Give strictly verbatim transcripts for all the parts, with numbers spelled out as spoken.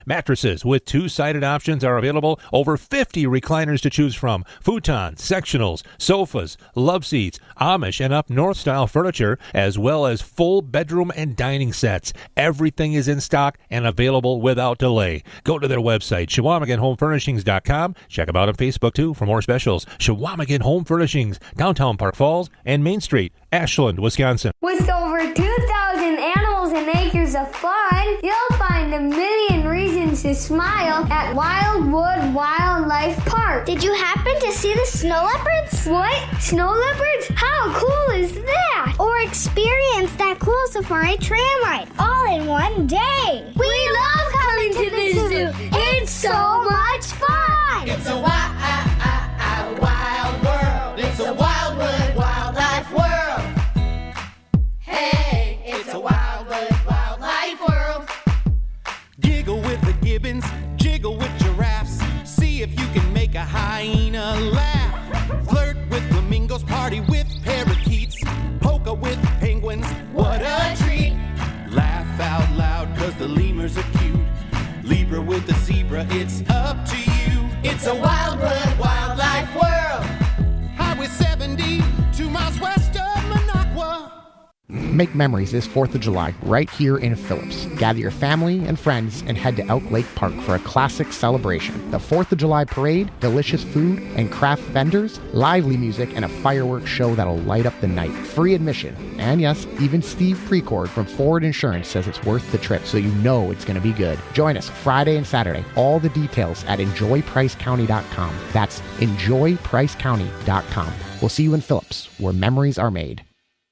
Mattresses with two-sided options are available. Over fifty recliners to choose from. Futons, sectionals, sofas, love seats, Amish and up north style furniture, as well as full bedroom and dining sets. Everything is in stock and available without delay. Go to their website, Chequamegon Home Furnishings dot com. Check them out on Facebook, too, for more specials. Chequamegon Home Furnishings, downtown Park Falls and Main Street, Ashland, Wisconsin. With over two thousand animals and acres of fun, you'll find a million reasons to smile at Wildwood Wildlife Park. Did you happen to see the snow leopards? What? Snow leopards? How cool is that? Or experience that cool safari tram ride all in one day. We, we love coming to the zoo. zoo. It's so much fun. It's a wild, wild world. It's a Wildwood Wildlife world. Hey, it's a Wildwood Wildlife world. Giggle with the gibbons, jiggle with giraffes. See if you can make a hyena laugh. Flirt with flamingos, party with parakeets. Polka with penguins, what a treat. Laugh out loud, cause the lemurs are cute. Libra with the zebra, it's up to you. It's a Wildwood Wildlife world. Highway seventy, two miles west of Minocqua. Make memories this fourth of July right here in Phillips. Gather your family and friends and head to Elk Lake Park for a classic celebration. The fourth of July parade, delicious food and craft vendors, lively music, and a fireworks show that'll light up the night. Free admission. And yes, even Steve Precord from Ford Insurance says it's worth the trip, so you know it's going to be good. Join us Friday and Saturday. All the details at enjoy price county dot com. That's enjoy price county dot com. We'll see you in Phillips, where memories are made.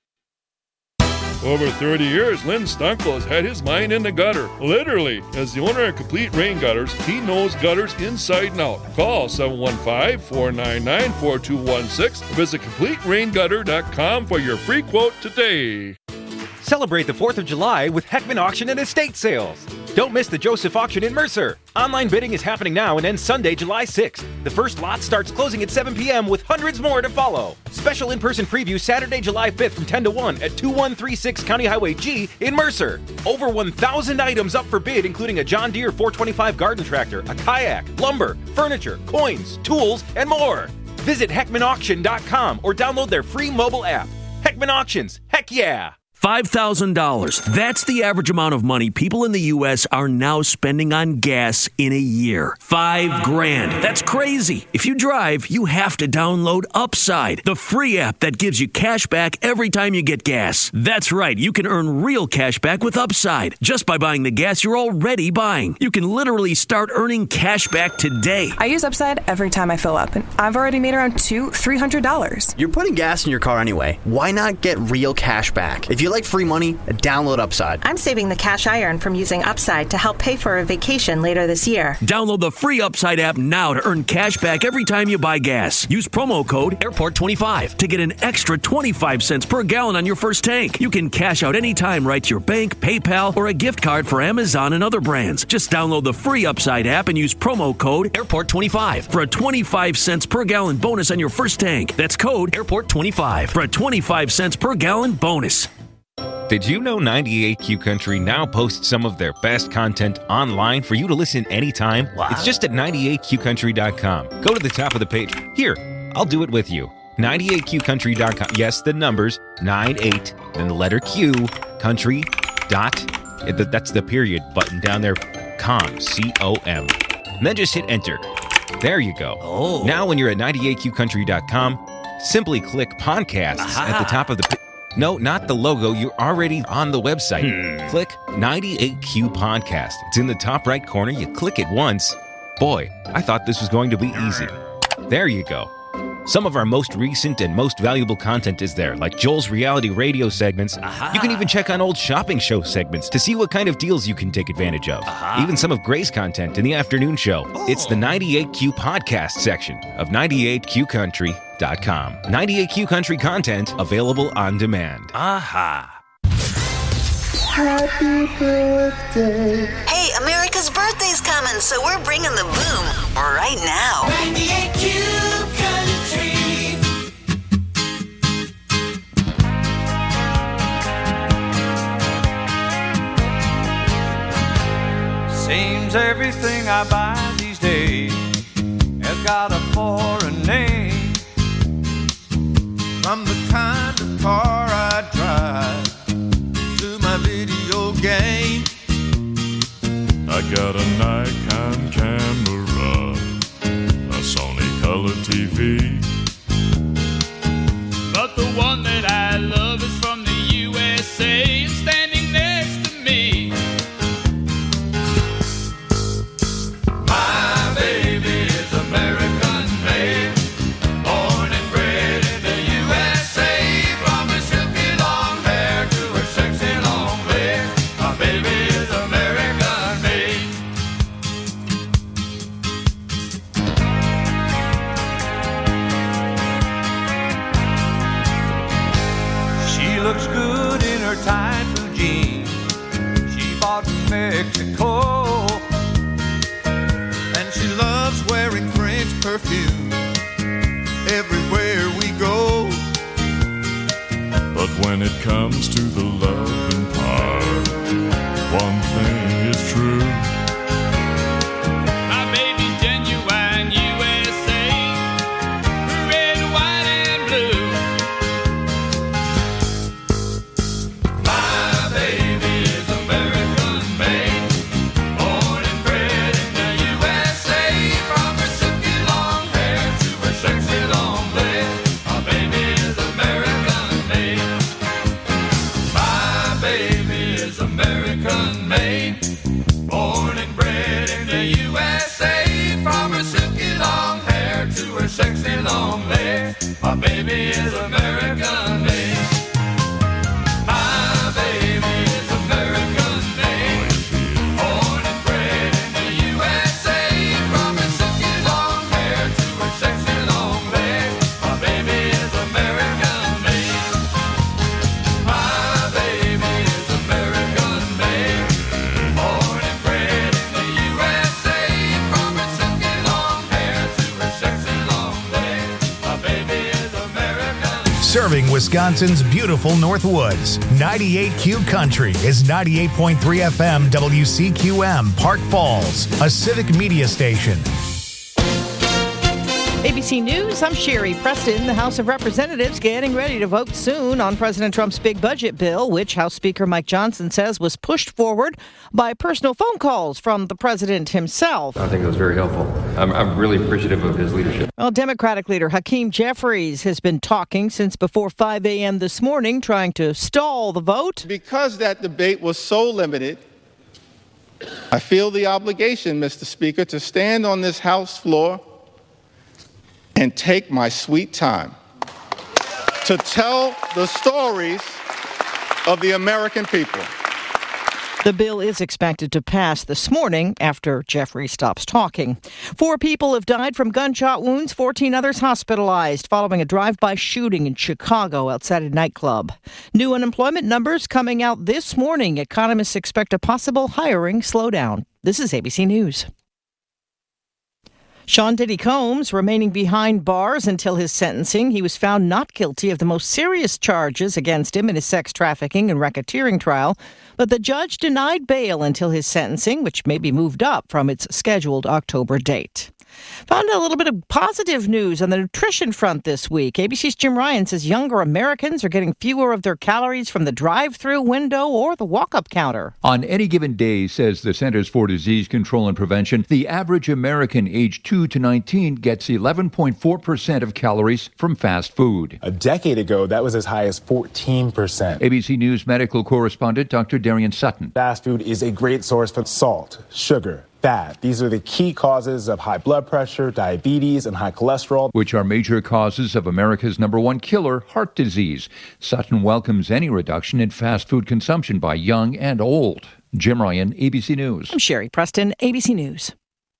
Over thirty years, Lynn Stunkel has had his mind in the gutter, literally. As the owner of Complete Rain Gutters, he knows gutters inside and out. Call seven one five, four nine nine, four two one six or visit complete rain gutter dot com for your free quote today. Celebrate the fourth of July with Heckman Auction and Estate Sales. Don't miss the Joseph Auction in Mercer. Online bidding is happening now and ends Sunday, July sixth. The first lot starts closing at seven p.m. with hundreds more to follow. Special in-person preview Saturday, July fifth from ten to one at two one three six County Highway G in Mercer. Over one thousand items up for bid, including a John Deere four twenty-five garden tractor, a kayak, lumber, furniture, coins, tools, and more. Visit heckman auction dot com or download their free mobile app. Heckman Auctions, heck yeah! five thousand dollars. That's the average amount of money people in the U S are now spending on gas in a year. Five grand. That's crazy. If you drive, you have to download Upside, the free app that gives you cash back every time you get gas. That's right. You can earn real cash back with Upside just by buying the gas you're already buying. You can literally start earning cash back today. I use Upside every time I fill up, and I've already made around two hundred dollars, three hundred dollars. You're putting gas in your car anyway. Why not get real cash back? If you like free money, download Upside. I'm saving the cash I earn from using Upside to help pay for a vacation later this year. Download the free Upside app now to earn cash back every time you buy gas. Use promo code airport twenty-five to get an extra twenty-five cents per gallon on your first tank. You can cash out anytime right to your bank, PayPal, or a gift card for Amazon and other brands. Just download the free Upside app and use promo code airport twenty-five for a twenty-five cents per gallon bonus on your first tank. That's code airport twenty-five for a twenty-five cents per gallon bonus. Did you know ninety-eight Q Country now posts some of their best content online for you to listen anytime? Wow. It's just at ninety-eight q country dot com. Go to the top of the page. Here, I'll do it with you. ninety-eight q country dot com. Yes, the numbers, ninety-eight, then the letter Q, country, dot, that's the period button down there, com, C O M. And then just hit enter. There you go. Oh. Now when you're at ninety-eight q country dot com, simply click podcasts Aha. at the top of the page. No, not the logo. You're already on the website. Hmm. Click ninety-eight Q Podcast. It's in the top right corner. You click it once. Boy, I thought this was going to be easy. There you go. Some of our most recent and most valuable content is there, like Joel's reality radio segments. Aha. You can even check on old shopping show segments to see what kind of deals you can take advantage of. Aha. Even some of Gray's content in the afternoon show. Oh. It's the ninety-eight Q Podcast section of ninety-eight q country dot com. ninety-eight Q Country content available on demand. Aha. Happy birthday. Hey, America's birthday's coming, so we're bringing the boom right now. ninety-eight Q Country. Seems every Everything I buy these days has got a foreign name. From the kind of car I drive to my video game, I got a Nikon camera, a Sony color T V. But the one that I love is from the U S A and standing next to me. My baby is American made, born and bred in the U S A. From her silky long hair to her sexy long legs, my baby is American made. She looks good in her tight blue jeans she bought from Mexico, and she loves wearing French perfume everywhere we go. But when it comes to the loving part, one thing is true. My baby's genuine U S A, red, white, and blue. My baby is American made, born and bred in the U S A. From her silky long hair to her sexy long legs, my baby is American made. My baby is American made, born and bred in the U S A. From her silky long hair to her sexy long legs, my baby is American made. My baby is American made, born and bred in the U S A. From her silky long hair to her sexy long legs, my baby is American made. My baby is American made, born and bred in the U S A. From her silky long hair to her sexy long legs, my baby is American. Serving Wisconsin's beautiful Northwoods. ninety-eight Q Country is ninety-eight point three F M W C Q M, Park Falls, a civic media station. A B C News, I'm Sherry Preston. The House of Representatives getting ready to vote soon on President Trump's big budget bill, which House Speaker Mike Johnson says was pushed forward by personal phone calls from the president himself. I think it was very helpful. I'm, I'm really appreciative of his leadership. Well, Democratic leader Hakeem Jeffries has been talking since before five a.m. this morning, trying to stall the vote. Because that debate was so limited, I feel the obligation, Mister Speaker, to stand on this House floor and take my sweet time to tell the stories of the American people. The bill is expected to pass this morning after Jeffrey stops talking. Four people have died from gunshot wounds, fourteen others hospitalized following a drive-by shooting in Chicago outside a nightclub. New unemployment numbers coming out this morning. Economists expect a possible hiring slowdown. This is A B C News. Sean Diddy Combs remaining behind bars until his sentencing. He was found not guilty of the most serious charges against him in his sex trafficking and racketeering trial, but the judge denied bail until his sentencing, which may be moved up from its scheduled October date. Found a little bit of positive news on the nutrition front this week. A B C's Jim Ryan says younger Americans are getting fewer of their calories from the drive-through window or the walk-up counter. On any given day, says the Centers for Disease Control and Prevention, the average American aged two to nineteen gets eleven point four percent of calories from fast food. A decade ago, that was as high as fourteen percent. A B C News medical correspondent Doctor Darian Sutton. Fast food is a great source for salt, sugar, fat. These are the key causes of high blood pressure, diabetes, and high cholesterol, which are major causes of America's number one killer, heart disease. Sutton welcomes any reduction in fast food consumption by young and old. Jim Ryan, A B C News. I'm Sherry Preston, A B C News.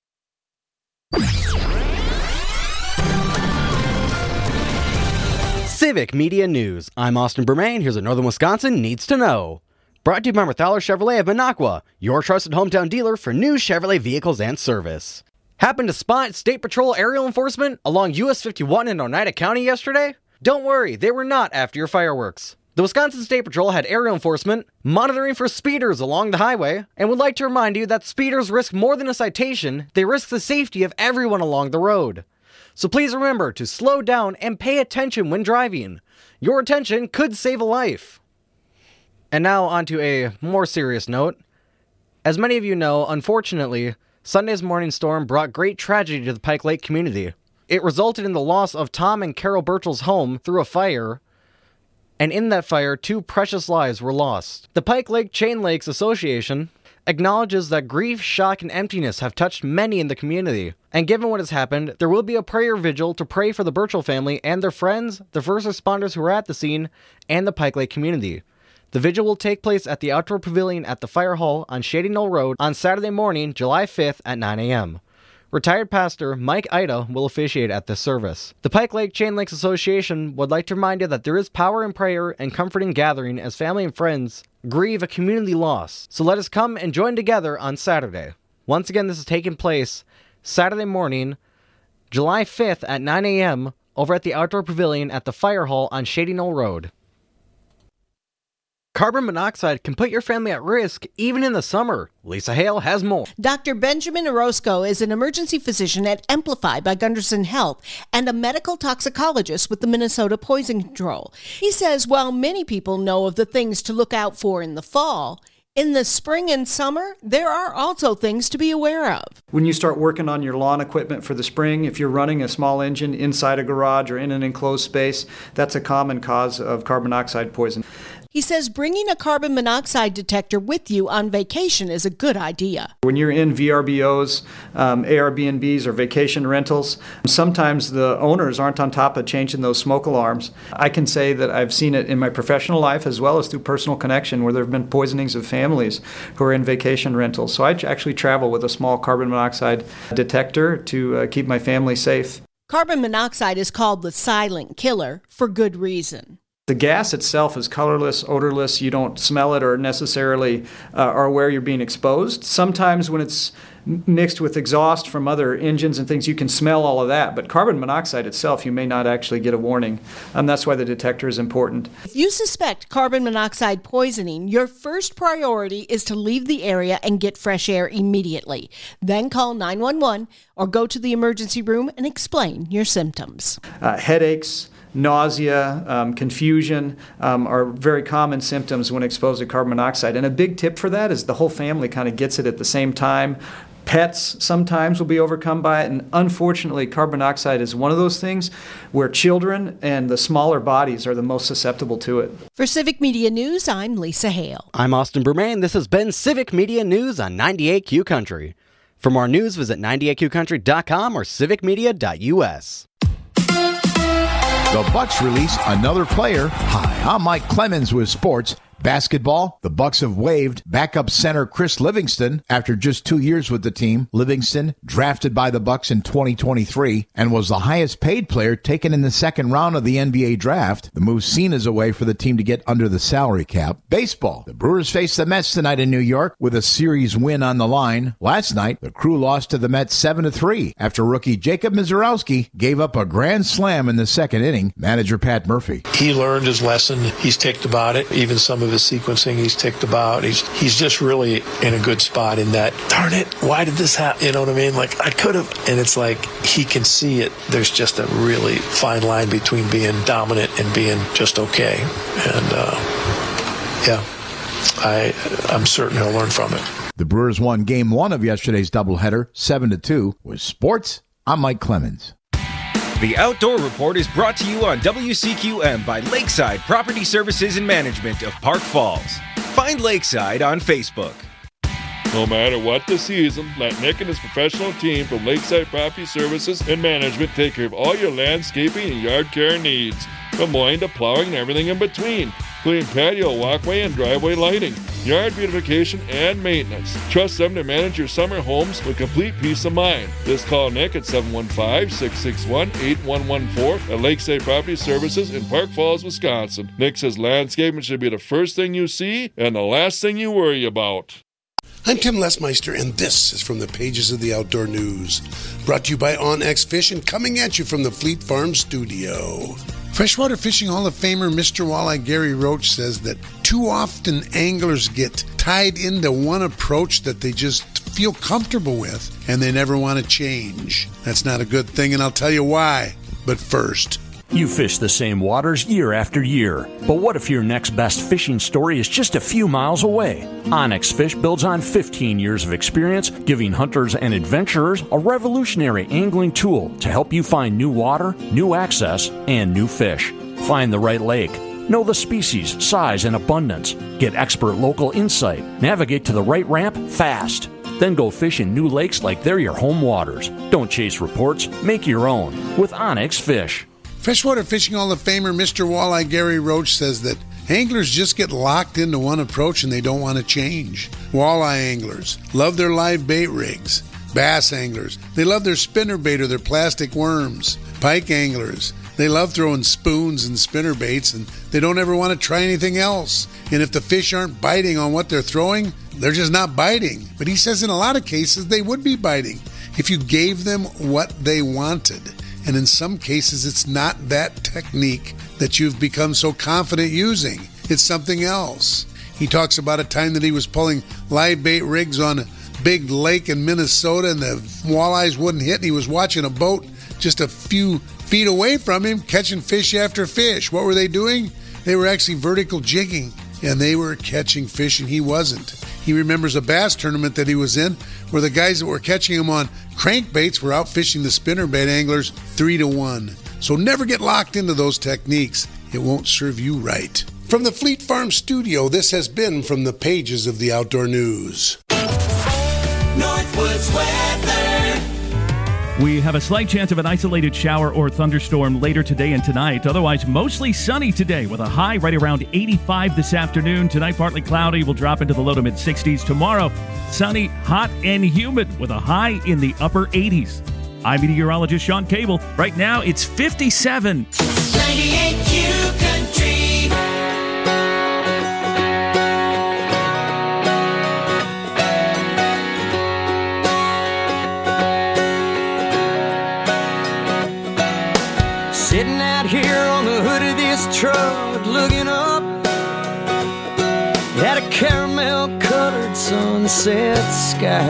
Civic Media News. I'm Austin Bermain. Here's what Northern Wisconsin needs to know. Brought to you by Marthaler Chevrolet of Minocqua, your trusted hometown dealer for new Chevrolet vehicles and service. Happened to spot State Patrol aerial enforcement along U S fifty-one in Oneida County yesterday? Don't worry, they were not after your fireworks. The Wisconsin State Patrol had aerial enforcement monitoring for speeders along the highway and would like to remind you that speeders risk more than a citation, they risk the safety of everyone along the road. So please remember to slow down and pay attention when driving. Your attention could save a life. And now onto a more serious note. As many of you know, unfortunately, Sunday's morning storm brought great tragedy to the Pike Lake community. It resulted in the loss of Tom and Carol Burchell's home through a fire, and in that fire, two precious lives were lost. The Pike Lake Chain Lakes Association acknowledges that grief, shock, and emptiness have touched many in the community. And given what has happened, there will be a prayer vigil to pray for the Burchell family and their friends, the first responders who were at the scene, and the Pike Lake community. The vigil will take place at the Outdoor Pavilion at the Fire Hall on Shady Knoll Road on Saturday morning, July fifth at nine a.m. Retired pastor Mike Ida will officiate at this service. The Pike Lake Chain Lakes Association would like to remind you that there is power in prayer and comforting gathering as family and friends grieve a community loss. So let us come and join together on Saturday. Once again, this is taking place Saturday morning, July fifth at nine a.m. over at the Outdoor Pavilion at the Fire Hall on Shady Knoll Road. Carbon monoxide can put your family at risk even in the summer. Lisa Hale has more. Doctor Benjamin Orozco is an emergency physician at Amplify by Gunderson Health and a medical toxicologist with the Minnesota Poison Control. He says while many people know of the things to look out for in the fall, in the spring and summer, there are also things to be aware of. When you start working on your lawn equipment for the spring, if you're running a small engine inside a garage or in an enclosed space, that's a common cause of carbon monoxide poison. He says bringing a carbon monoxide detector with you on vacation is a good idea. When you're in V R B Os, um, Airbnbs, or vacation rentals, sometimes the owners aren't on top of changing those smoke alarms. I can say that I've seen it in my professional life as well as through personal connection where there have been poisonings of families who are in vacation rentals. So I actually travel with a small carbon monoxide detector to uh, keep my family safe. Carbon monoxide is called the silent killer for good reason. The gas itself is colorless, odorless. You don't smell it or necessarily uh, are aware you're being exposed. Sometimes when it's mixed with exhaust from other engines and things, you can smell all of that. But carbon monoxide itself, you may not actually get a warning. Um, that's why the detector is important. If you suspect carbon monoxide poisoning, your first priority is to leave the area and get fresh air immediately. Then call nine one one or go to the emergency room and explain your symptoms. Uh, headaches, nausea, um, confusion um, are very common symptoms when exposed to carbon monoxide. And a big tip for that is the whole family kind of gets it at the same time. Pets sometimes will be overcome by it. And unfortunately, carbon monoxide is one of those things where children and the smaller bodies are the most susceptible to it. For Civic Media News, I'm Lisa Hale. I'm Austin Bermain. This has been Civic Media News on ninety-eight Q Country. For more news, visit ninety-eight Q country dot com or civic media dot u s. The Bucks release another player. Hi, I'm Mike Clemens with sports. Basketball, the Bucks have waived backup center Chris Livingston after just two years with the team. Livingston, drafted by the Bucks in twenty twenty-three, and was the highest paid player taken in the second round of the N B A draft. The move seen as a way for the team to get under the salary cap. Baseball, the Brewers face the Mets tonight in New York with a series win on the line. Last night, the Crew lost to the Mets seven to three after rookie Jacob Mizorowski gave up a grand slam in the second inning. Manager Pat Murphy. He learned his lesson. He's ticked about it. Even some of his sequencing he's ticked about. He's he's just really in a good spot in that, darn it, why did this happen? You know what I mean? Like, I could have. And it's like he can see it. There's just a really fine line between being dominant and being just okay. And, uh, yeah, I, I'm certain he'll learn from it. The Brewers won game one of yesterday's doubleheader, seven to two. With sports, I'm Mike Clemens. The Outdoor Report is brought to you on W C Q M by Lakeside Property Services and Management of Park Falls. Find Lakeside on Facebook. No matter what the season, let Nick and his professional team from Lakeside Property Services and Management take care of all your landscaping and yard care needs, from mowing to plowing and everything in between, including patio, walkway, and driveway lighting, yard beautification, and maintenance. Trust them to manage your summer homes with complete peace of mind. Just call Nick at seven one five, six six one, eight one one four at Lakeside Property Services in Park Falls, Wisconsin. Nick says landscaping should be the first thing you see and the last thing you worry about. I'm Tim Lesmeister, and this is from the pages of the Outdoor News. Brought to you by OnX Fish and coming at you from the Fleet Farm studio. Freshwater Fishing Hall of Famer Mister Walleye Gary Roach says that too often anglers get tied into one approach that they just feel comfortable with, and they never want to change. That's not a good thing, and I'll tell you why. But first... You fish the same waters year after year, but what if your next best fishing story is just a few miles away? Onyx Fish builds on fifteen years of experience, giving hunters and adventurers a revolutionary angling tool to help you find new water, new access, and new fish. Find the right lake. Know the species, size, and abundance. Get expert local insight. Navigate to the right ramp fast. Then go fish in new lakes like they're your home waters. Don't chase reports. Make your own with Onyx Fish. Freshwater Fishing Hall of Famer Mister Walleye Gary Roach says that anglers just get locked into one approach and they don't want to change. Walleye anglers love their live bait rigs. Bass anglers, they love their spinner bait or their plastic worms. Pike anglers, they love throwing spoons and spinner baits and they don't ever want to try anything else. And if the fish aren't biting on what they're throwing, they're just not biting. But he says in a lot of cases they would be biting if you gave them what they wanted. And in some cases, it's not that technique that you've become so confident using. It's something else. He talks about a time that he was pulling live bait rigs on a big lake in Minnesota and the walleyes wouldn't hit. And he was watching a boat just a few feet away from him catching fish after fish. What were they doing? They were actually vertical jigging, and they were catching fish, and he wasn't. He remembers a bass tournament that he was in where the guys that were catching him on crankbaits were out fishing the spinnerbait anglers three to one. So never get locked into those techniques. It won't serve you right. From the Fleet Farm studio, this has been From the Pages of the Outdoor News. Northwoods weather. We have a slight chance of an isolated shower or thunderstorm later today and tonight. Otherwise, mostly sunny today with a high right around eighty-five this afternoon. Tonight, partly cloudy. Will drop into the low to mid sixties. Tomorrow, sunny, hot, and humid with a high in the upper eighties. I'm meteorologist Sean Cable. Right now, it's fifty-seven. ninety-eight Q Country. Sitting out here on the hood of this truck, looking up at a caramel-colored sunset sky.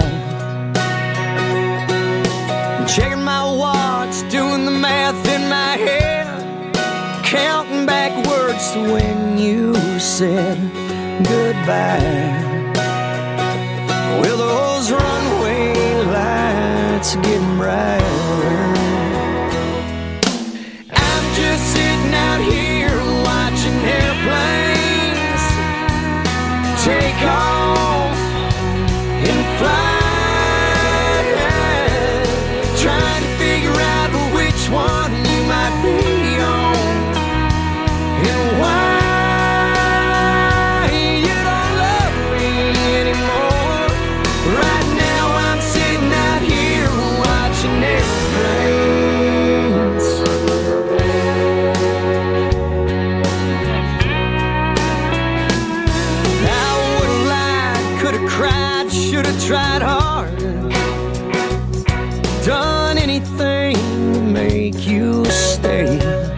Checking my watch, doing the math in my head, counting backwards to when you said goodbye. Well, those runway lights are getting brighter. Just sitting out here watching airplanes take off and fly, trying to figure out which one you might be on and why you don't love me anymore. Right now I'm sitting out here watching airplanes. Should have tried hard, done anything to make you stay.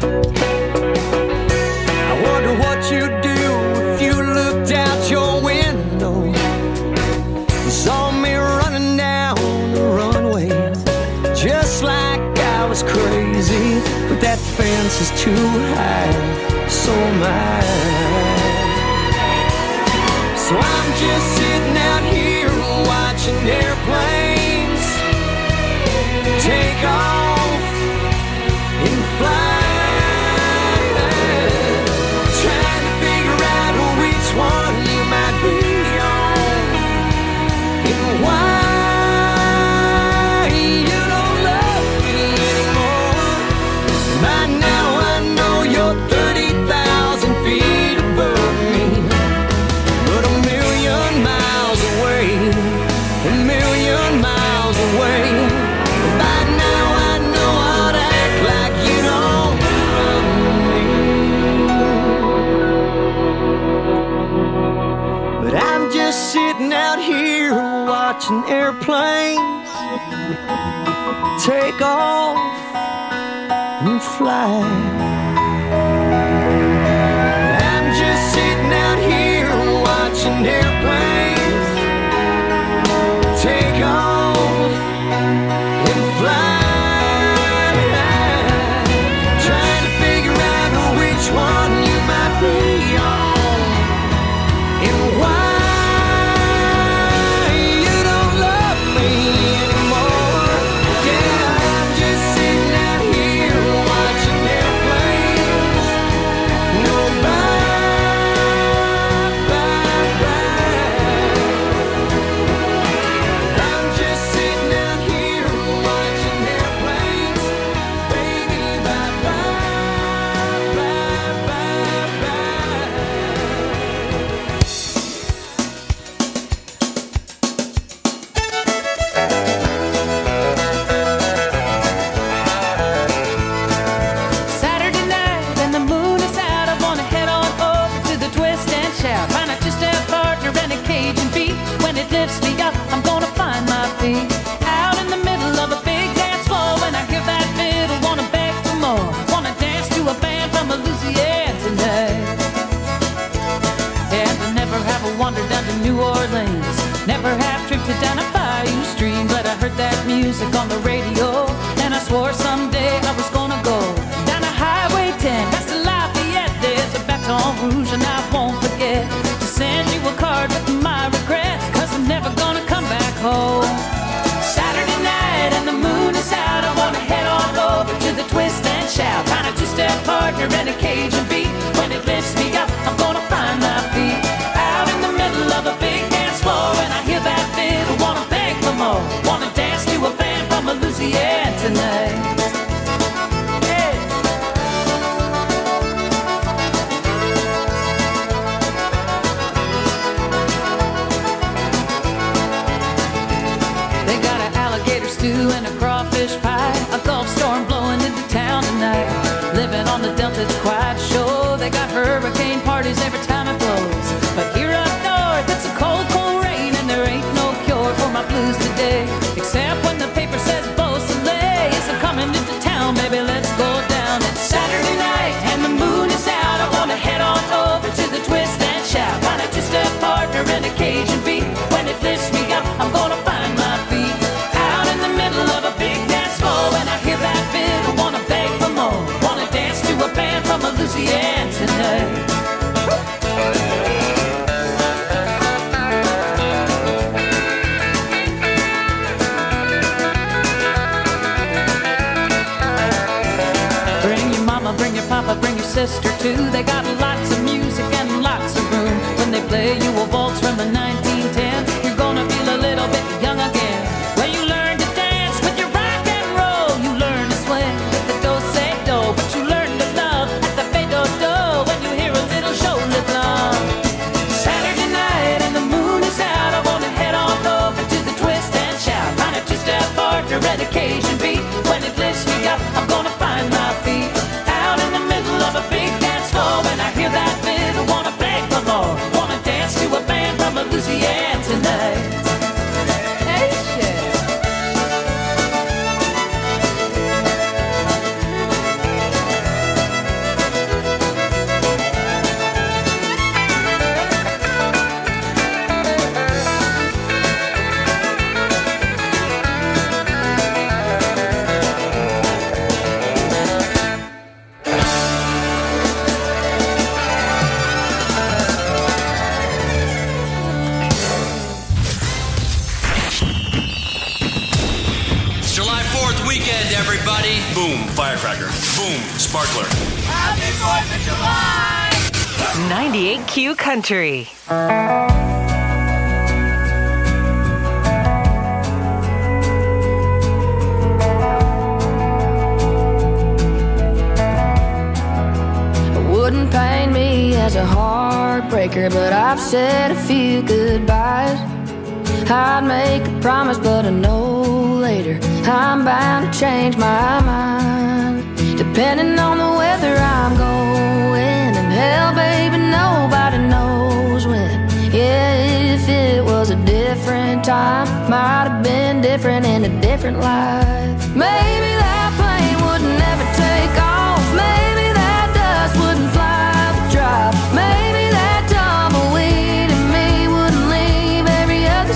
I wonder what you'd do if you looked out your window and saw me running down the runway, just like I was crazy. But that fence is too high, so am I. So I'm just sitting out here watching airplanes take off and fly, trying to figure out which one you might be on and why you don't love me anymore. By now I know you're thirty thousand feet above me, but a million miles away, a million miles away. By now I know how to act like you don't love me. But I'm just sitting out here watching airplanes take off and fly. that music on the radio, and I swore someday I was gonna go down to Highway ten, past the Lafayette. There's a Baton Rouge, and I won't forget to send you a card with my regrets, cause I'm never gonna come back home. Saturday night and the moon is out, I wanna head on over to the Twist and Shout, find a two-step partner and a Cajun beat. When it lifts me up, I'm gonna find my feet out in the middle of a big dance floor, and I hear that fiddle, wanna beg for more, wanna dance to a band from Louisiana tonight. Hey. They got an alligator stew and a crawfish pie, a Gulf storm blowing into town tonight. Living on the Delta, it's quite a show. They got hurricane parties every time it blows, but here up north it's a cold, cold rain, and there ain't no cure for my blues today, except when the paper says Beau Soleil. Yes, I'm coming into town, baby, let's go down. It's Saturday night and the moon is out, I wanna head on over to the Twist and Shout, find a two-step partner and a Cajun beat. When it lifts me up, I'm gonna find my feet out in the middle of a big dance floor, and I hear that fiddle, wanna beg for more, wanna dance to a band from Louisiana tonight. Bring your mama, bring your papa, bring your sister too. They got lots of music and lots of room. When they play you a waltz from the nineteen ten, you're gonna feel a little bit young again. Where you learn to dance with your rock and roll, you learn to swing with the do-say-do, but you learn to love at the fade-do-do when you hear a little Jolie Blanc. Saturday night and the moon is out, I wanna head on over to the Twist and Shout, find a two-step partner and a Cajun beat. When it lifts me up, I'm gonna find my feet out in the middle of a big dance floor, and I hear that fiddle, wanna beg for more, wanna dance to a band from Louisiana tonight. Hey, shit. It's July fourth weekend, everybody. Boom, firecracker. Boom, sparkler. Happy fourth of July! ninety-eight Q Country. Wouldn't paint me as a heartbreaker, but I've said a few goodbyes. I'd make a promise, but I know later I'm bound to change my mind. Depending on the weather I'm going, and hell, baby, nobody knows when. Yeah, if it was a different time, might have been different in a different life. Maybe that plane would never take off. Maybe that dust wouldn't fly the drop. Maybe that tumbleweed in me wouldn't leave every other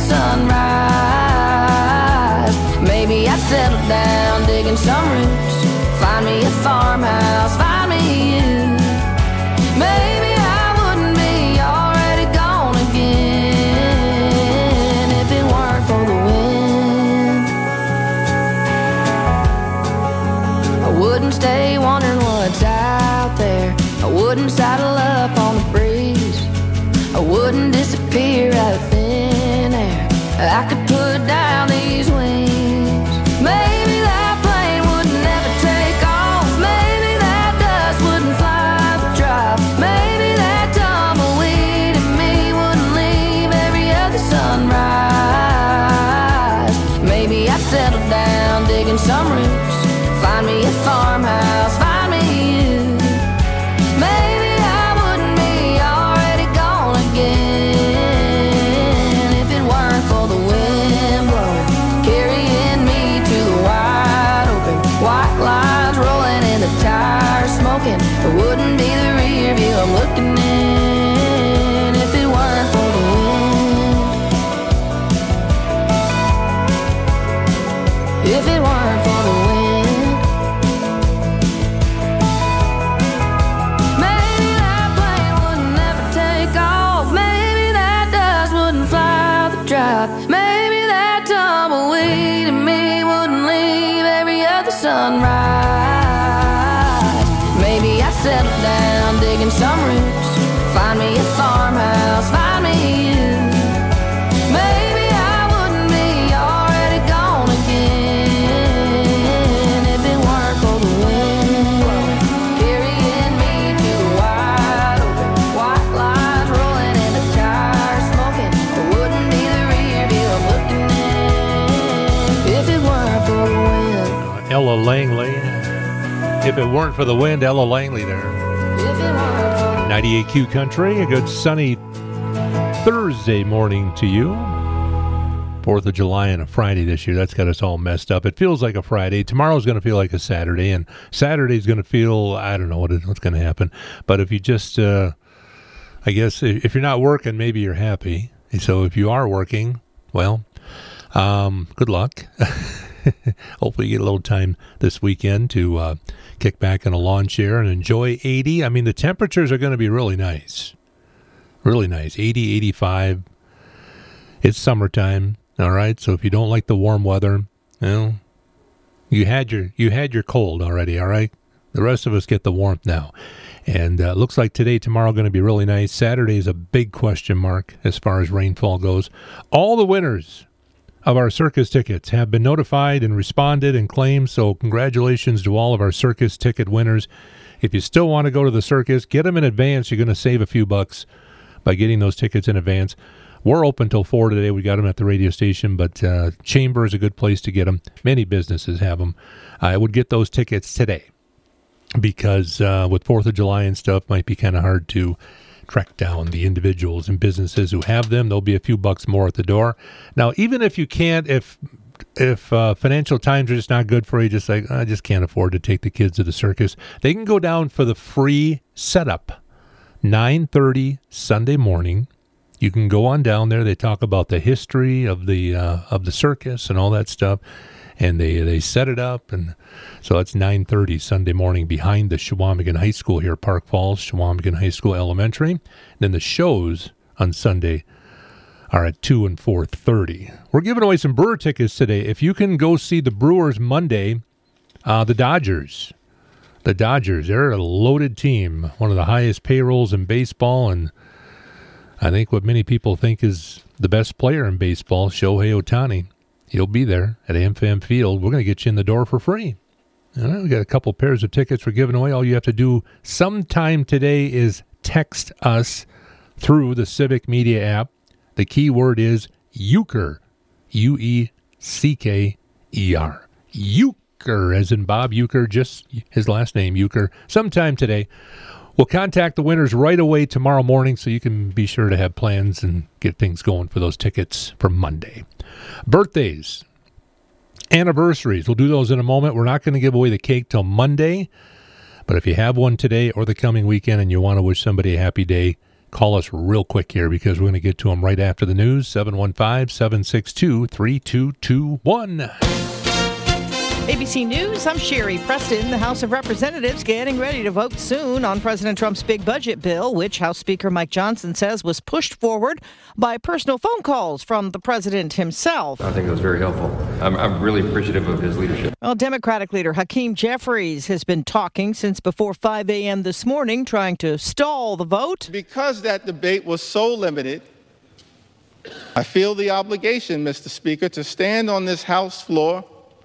sunrise. Maybe I'd settle down digging some roots, find me a farmhouse, find me you. Maybe I wouldn't be already gone again if it weren't for the wind. I wouldn't stay wondering what's out there. I wouldn't saddle up on the breeze. I wouldn't disappear out of thin air. I could put down these wings. Maybe that plane would never take off. Maybe that dust wouldn't fly the drop. Maybe that tumbleweed in me wouldn't leave every other sunrise. Maybe I'd settle down digging some roots, find me a farmhouse, find me you. Maybe I wouldn't be already gone again if it weren't for the wind blowing, carrying me to the wide open. White lines rolling and the tires smoking. It wouldn't be the rear view I'm looking in if it weren't for the wind. if it weren't for the wind. Maybe that plane would never take off. Maybe that dust wouldn't fly the drive. Maybe that tumbleweed in me wouldn't leave every other sunrise. Maybe I settle down digging some roots, find me a farmhouse, find me you. Maybe I wouldn't be already gone again if it weren't for the wind carrying me to the wide open, white lines rolling in the tires, smoking. It wouldn't be the rear view I'm looking in if it weren't for the wind. Ella Langley. If it weren't for the wind, Ella Langley there. ninety-eight Q Country, a good sunny Thursday morning to you. fourth of July and a Friday this year. That's got us all messed up. It feels like a Friday. Tomorrow's going to feel like a Saturday, and Saturday's going to feel, I don't know what is, what's going to happen. But if you just, uh, I guess, if you're not working, maybe you're happy. So if you are working, well, um, good luck. Hopefully you get a little time this weekend to uh, kick back in a lawn chair and enjoy eighty. I mean, the temperatures are going to be really nice. Really nice. eighty, eighty-five. It's summertime, all right? So if you don't like the warm weather, well, you had your you had your cold already, all right? The rest of us get the warmth now. And uh, looks like today, tomorrow going to be really nice. Saturday is a big question mark as far as rainfall goes. All the winners of our circus tickets have been notified and responded and claimed, so congratulations to all of our circus ticket winners. If you still want to go to the circus, get them in advance. You're going to save a few bucks by getting those tickets in advance. We're open till four today. We got them at the radio station, but uh, Chamber is a good place to get them. Many businesses have them. I would get those tickets today because uh, with fourth of July and stuff, might be kind of hard to track down the individuals and businesses who have them. There'll be a few bucks more at the door. Now, even if you can't, if if uh, financial times are just not good for you, just like, I just can't afford to take the kids to the circus, they can go down for the free setup. nine thirty Sunday morning. You can go on down there. They talk about the history of the uh, of the circus and all that stuff. And they, they set it up, and so it's nine thirty Sunday morning behind the Chequamegon High School here, Park Falls, Chequamegon High School Elementary. And then the shows on Sunday are at two and four thirty. We're giving away some Brewer tickets today. If you can go see the Brewers Monday, uh, the Dodgers. The Dodgers, they're a loaded team, one of the highest payrolls in baseball, and I think what many people think is the best player in baseball, Shohei Ohtani. He'll be there at AmFam Field. We're going to get you in the door for free. All right, we got a couple pairs of tickets we're giving away. All you have to do sometime today is text us through the Civic Media app. The key word is Euchre, U E C K E R. Euchre, as in Bob Euchre, just his last name, Euchre. Sometime today. We'll contact the winners right away tomorrow morning so you can be sure to have plans and get things going for those tickets for Monday. Birthdays, anniversaries, we'll do those in a moment. We're not going to give away the cake till Monday, but if you have one today or the coming weekend and you want to wish somebody a happy day, call us real quick here because we're going to get to them right after the news. seven one five, seven six two, three two two one. A B C News, I'm Sherry Preston. The House of Representatives getting ready to vote soon on President Trump's big budget bill, which House Speaker Mike Johnson says was pushed forward by personal phone calls from the president himself. I think it was very helpful. I'm, I'm really appreciative of his leadership. Well, Democratic leader Hakeem Jeffries has been talking since before five a.m. this morning, trying to stall the vote. Because that debate was so limited, I feel the obligation, Mister Speaker, to stand on this House floor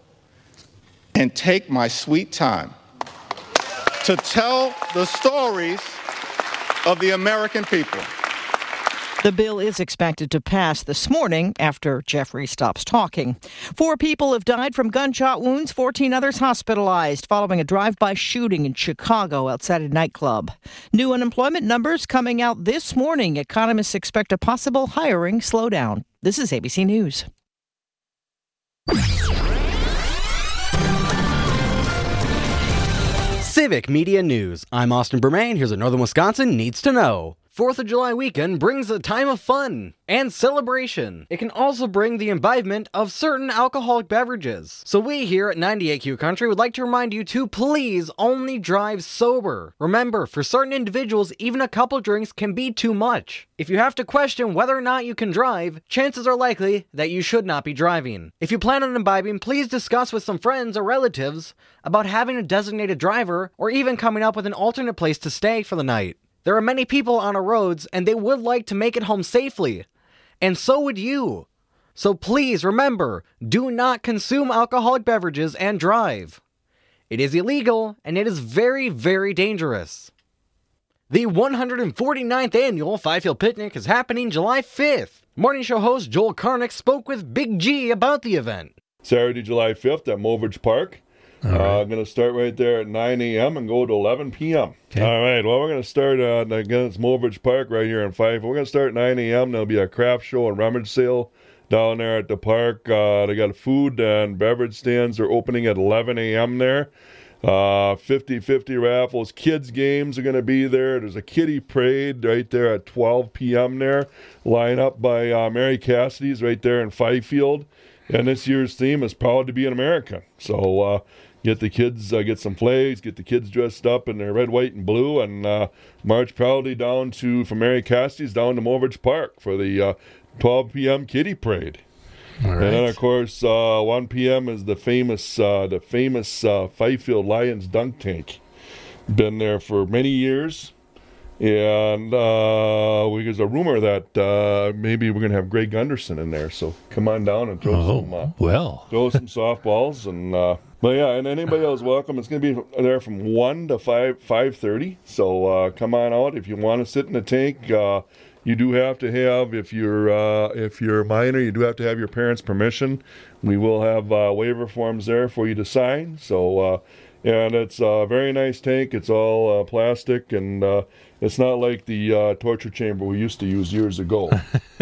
and take my sweet time to tell the stories of the American people. The bill is expected to pass this morning after Jeffrey stops talking. Four people have died from gunshot wounds, fourteen others hospitalized following a drive-by shooting in Chicago outside a nightclub. New unemployment numbers coming out this morning. Economists expect a possible hiring slowdown. This is A B C News. Civic Media News. I'm Austin Bermain. Here's what Northern Wisconsin needs to know. fourth of July weekend brings a time of fun and celebration. It can also bring the imbibement of certain alcoholic beverages. So we here at ninety-eight Q Country would like to remind you to please only drive sober. Remember, for certain individuals, even a couple drinks can be too much. If you have to question whether or not you can drive, chances are likely that you should not be driving. If you plan on imbibing, please discuss with some friends or relatives about having a designated driver or even coming up with an alternate place to stay for the night. There are many people on our roads and they would like to make it home safely. And so would you. So please remember, do not consume alcoholic beverages and drive. It is illegal and it is very, very dangerous. The one hundred forty-ninth Annual Fifield Picnic is happening July fifth. Morning show host Joel Karnick spoke with Big G about the event. Saturday, July fifth at Movage Park. All right. Uh, I'm going to start right there at nine a.m. and go to eleven p.m. Okay. All right. Well, we're going to start, uh, again, it's Movage Park right here in Fife. We're going to start at nine a.m. There'll be a craft show and rummage sale down there at the park. Uh, they got food and beverage stands. They're opening at eleven a.m. there. Uh, fifty-fifty raffles. Kids games are going to be there. There's a kiddie parade right there at twelve p.m. there. Line up by uh, Mary Cassidy's right there in Fifield. And this year's theme is Proud to be an American. So, uh, Get the kids, uh, get some flags, get the kids dressed up in their red, white, and blue, and uh, march proudly down to, from Mary Cassidy's down to Movage Park for the uh, twelve p.m. kiddie parade. All right. And then, of course, uh, one p.m. is the famous, uh, the famous uh, Fifield Lions dunk tank. Been there for many years. And uh, there's a rumor that uh, maybe we're going to have Greg Gunderson in there. So come on down and throw oh, some uh, well. throw some softballs. And uh, but yeah, and anybody else welcome. It's going to be there from one to five five thirty. So uh, come on out if you want to sit in the tank. Uh, you do have to have, if you're uh, if you're a minor, you do have to have your parents' permission. We will have uh, waiver forms there for you to sign. So. Uh, And it's a very nice tank. It's all uh, plastic, and uh, it's not like the uh, torture chamber we used to use years ago.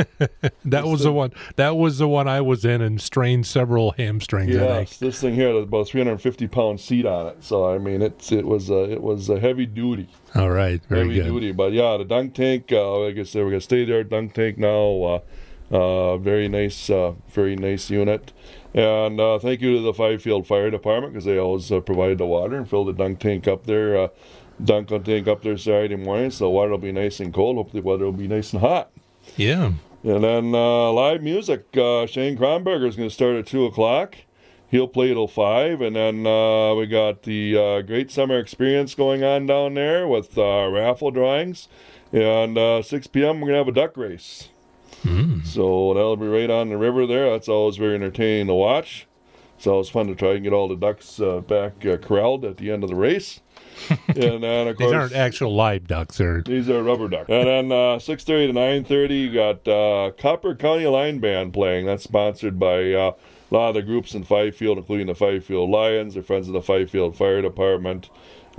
that was the one. That was the one I was in and strained several hamstrings. Yes, this thing here has about three hundred fifty pound seat on it. So I mean, it's it was uh, it was a heavy duty. All right, very heavy good. duty. But yeah, the dunk tank. Uh, like I said, we're gonna stay there. Dunk tank now. Uh, uh, very nice, uh, very nice unit. And uh, thank you to the Fifield Fire Department because they always uh, provide the water and fill the dunk tank up there, uh, dunk tank up there Saturday morning. So the water will be nice and cold. Hopefully the weather will be nice and hot. Yeah. And then uh, live music. Uh, Shane Kronberger is going to start at two o'clock. He'll play till five. And then uh, we got the uh, Great Summer Experience going on down there with uh, raffle drawings. And uh, six p.m. we're going to have a duck race. Mm. So that'll be right on the river there. That's always very entertaining to watch. It's always fun to try and get all the ducks uh, back uh, corralled at the end of the race. And then, of course, these aren't actual live ducks. Or... These are rubber ducks. And then uh, six thirty to nine thirty, you got uh, Copper County Line Band playing. That's sponsored by uh, a lot of the groups in Fifield, including the Fifield Lions. They're friends of the Fifield Fire Department,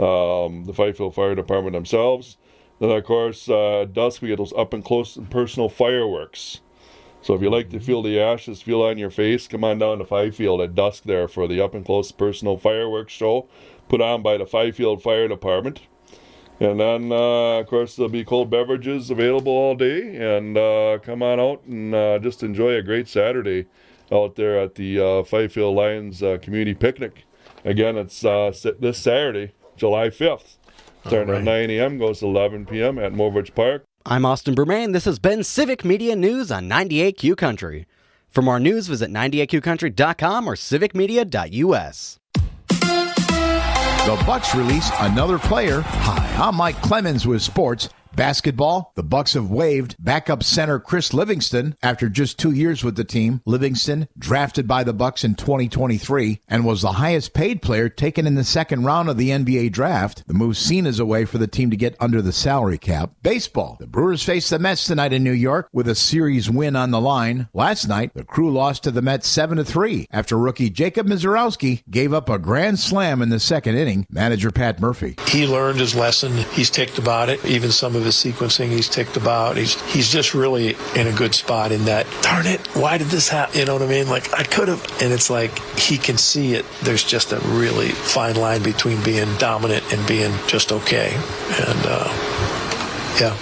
um, the Fifield Fire Department themselves. Then, of course, uh, at dusk, we get those up-and-close and personal fireworks. So if you like to feel the ashes feel on your face, come on down to Fifield at dusk there for the up-and-close personal fireworks show put on by the Fifield Fire Department. And then, uh, of course, there'll be cold beverages available all day. And uh, come on out and uh, just enjoy a great Saturday out there at the uh, Fifield Lions uh, Community Picnic. Again, it's uh, this Saturday, July fifth. Starting right. at nine a.m., goes to eleven p.m. at Movage Park. I'm Austin Bermain. This has been Civic Media News on ninety-eight Q Country. For more news, visit ninety-eight q country dot com or civic media dot u s. The Bucks release another player. Hi, I'm Mike Clemens with sports. Basketball, the Bucks have waived backup center Chris Livingston after just two years with the team. Livingston, drafted by the Bucks in twenty twenty-three, and was the highest paid player taken in the second round of the N B A draft. The move seen as a way for the team to get under the salary cap. Baseball, the Brewers face the Mets tonight in New York with a series win on the line. Last night, the Crew lost to the Mets seven to three after rookie Jacob Mizorowski gave up a grand slam in the second inning. Manager Pat Murphy. He learned his lesson. He's ticked about it. Even some of his sequencing he's ticked about. He's he's just really in a good spot in that, darn it, why did this happen? You know what I mean? Like, I could have. And it's like he can see it. There's just a really fine line between being dominant and being just okay. And, uh, yeah.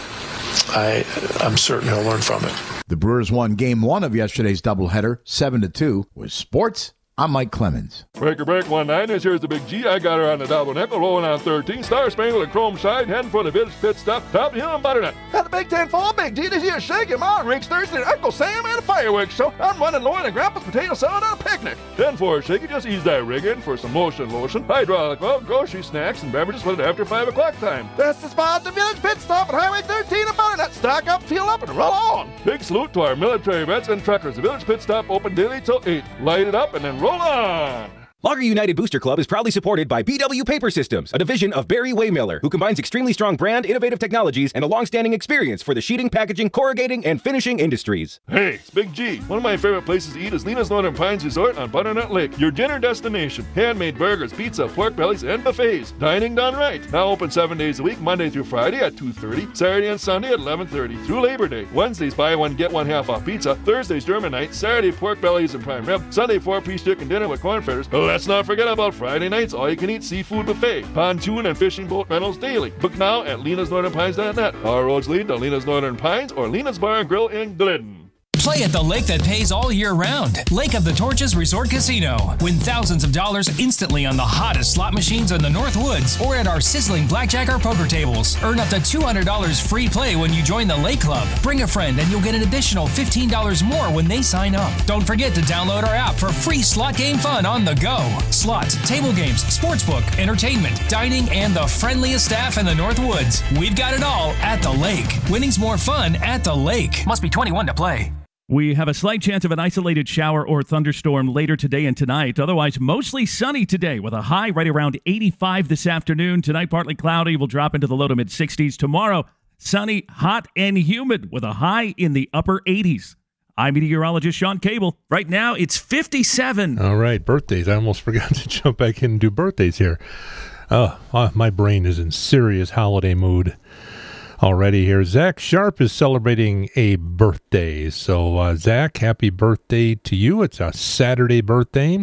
I, I'm certain he'll learn from it. The Brewers won game one of yesterday's doubleheader, seven to two. With sports, I'm Mike Clemens. Breaker break one niners. Here's the big G. I got her on the double nickel, rolling on thirteen. Star Spangled and Chrome Side, heading for the Village Pit Stop. Top Hill and Butternut. At the Big Ten Fall, Big G this year shaking my rinks Thursday. Uncle Sam and a fireworks show. I'm running low on Grandpa's potato salad on a picnic. ten four, Shaky, just ease that rig in for some motion lotion, hydraulic oil, grocery snacks, and beverages for the after five o'clock time. That's the spot, the Village Pit Stop at Highway thirteen and Butternut. Stock up, fuel up, and roll on. Big salute to our military vets and truckers. The Village Pit Stop open daily till eight. Light it up and then roll on. Lager United Booster Club is proudly supported by B W Paper Systems, a division of Barry Waymiller, who combines extremely strong brand, innovative technologies, and a long-standing experience for the sheeting, packaging, corrugating, and finishing industries. Hey, it's Big G. One of my favorite places to eat is Lena's Northern Pines Resort on Butternut Lake. Your dinner destination. Handmade burgers, pizza, pork bellies, and buffets. Dining done right. Now open seven days a week, Monday through Friday at two thirty, Saturday and Sunday at eleven thirty, through Labor Day. Wednesdays, buy one, get one half off pizza. Thursdays, German night. Saturday, pork bellies and prime rib. Sunday, four-piece chicken dinner with corn fritters. Let's not forget about Friday nights, all-you-can-eat seafood buffet, pontoon and fishing boat rentals daily. Book now at lenas northern pines dot net. Our roads lead to Lena's Northern Pines or Lena's Bar and Grill in Glidden. Play at the lake that pays all year round. Lake of the Torches Resort Casino. Win thousands of dollars instantly on the hottest slot machines in the North Woods or at our sizzling blackjack or poker tables. Earn up to two hundred dollars free play when you join the Lake Club. Bring a friend and you'll get an additional fifteen dollars more when they sign up. Don't forget to download our app for free slot game fun on the go. Slots, table games, sportsbook, entertainment, dining, and the friendliest staff in the North Woods. We've got it all at the lake. Winning's more fun at the lake. Must be twenty-one to play. We have a slight chance of an isolated shower or thunderstorm later today and tonight. Otherwise, mostly sunny today with a high right around eighty-five this afternoon. Tonight, partly cloudy. Will drop into the low to mid sixties. Tomorrow, sunny, hot, and humid with a high in the upper eighties. I'm meteorologist Sean Cable. Right now, it's fifty-seven. All right, birthdays. I almost forgot to jump back in and do birthdays here. Oh, oh my brain is in serious holiday mood already here. Zach Sharp is celebrating a birthday. So, uh, Zach, happy birthday to you. It's a Saturday birthday.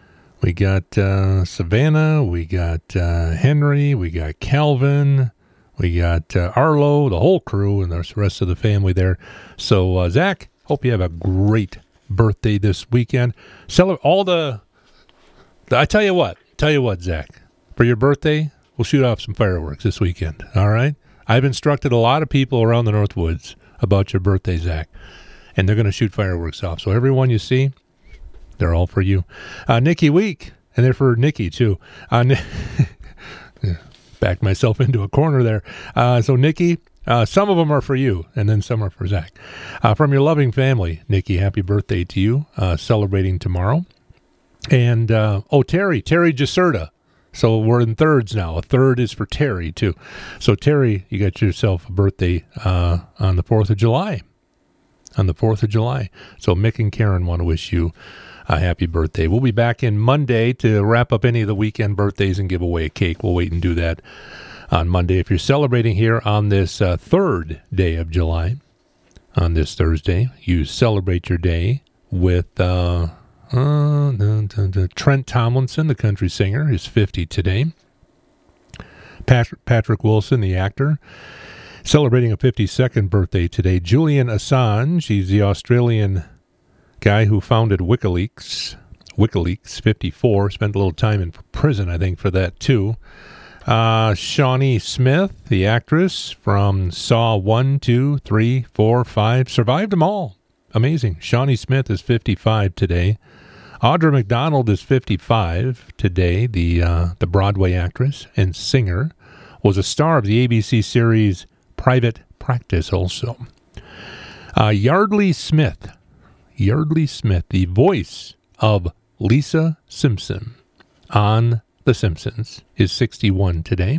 We got uh, Savannah, we got uh, Henry, we got Calvin, we got uh, Arlo, the whole crew, and the rest of the family there. So, uh, Zach, hope you have a great birthday this weekend. Celebrate all the, the, I tell you what, tell you what, Zach, for your birthday, we'll shoot off some fireworks this weekend, all right? I've instructed a lot of people around the North Woods about your birthday, Zach, and they're going to shoot fireworks off. So everyone you see, they're all for you. Uh, Nikki Week, and they're for Nikki, too. Uh, backed myself into a corner there. Uh, so, Nikki, uh, some of them are for you, and then some are for Zach. Uh, from your loving family, Nikki, happy birthday to you, uh, celebrating tomorrow. And, uh, oh, Terry, Terry Giserta. So we're in thirds now. A third is for Terry, too. So, Terry, you got yourself a birthday uh, on the fourth of July. On the fourth of July. So Mick and Karen want to wish you a happy birthday. We'll be back in Monday to wrap up any of the weekend birthdays and give away a cake. We'll wait and do that on Monday. If you're celebrating here on this uh, third day of July, on this Thursday, you celebrate your day with... Uh, Uh, dun, dun, dun. Trent Tomlinson, the country singer, is fifty today. Patrick, Patrick Wilson, the actor, celebrating a fifty-second birthday today. Julian Assange, he's the Australian guy who founded WikiLeaks. WikiLeaks, fifty-four, spent a little time in prison, I think, for that too. Uh, Shawnee Smith, the actress from Saw one, two, three, four, five, survived them all. Amazing. Shawnee Smith is fifty-five today. Audra McDonald is fifty-five today. The uh, the Broadway actress and singer was a star of the A B C series Private Practice also. Uh, Yardley Smith. Yardley Smith, the voice of Lisa Simpson on The Simpsons, is sixty-one today.